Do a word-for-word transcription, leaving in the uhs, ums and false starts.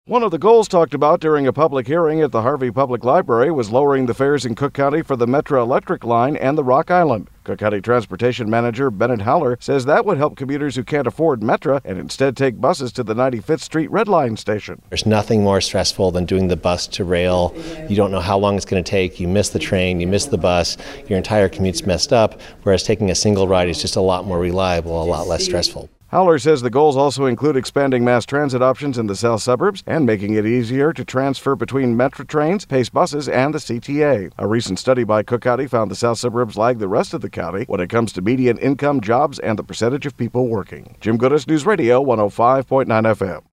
One of the goals talked about during a public hearing at the Harvey Public Library was lowering the fares in Cook County for the Metra Electric line and the Rock Island. Cook County Transportation Manager Bennett Howler says that would help commuters who can't afford Metra and instead take buses to the ninety-fifth Street Red Line station. There's nothing more stressful than doing the bus to rail. You don't know how long it's going to take. You miss the train, you miss the bus, your entire commute's messed up, whereas taking a single ride is just a lot more reliable, a lot less stressful. Howler says the goals also include expanding mass transit options in the south suburbs and making it easier to transfer between Metra trains, Pace buses, and the C T A. A recent study by Cook County found the south suburbs lag the rest of the county when it comes to median income, jobs, and the percentage of people working. Jim Goodis, News Radio one oh five point nine F M.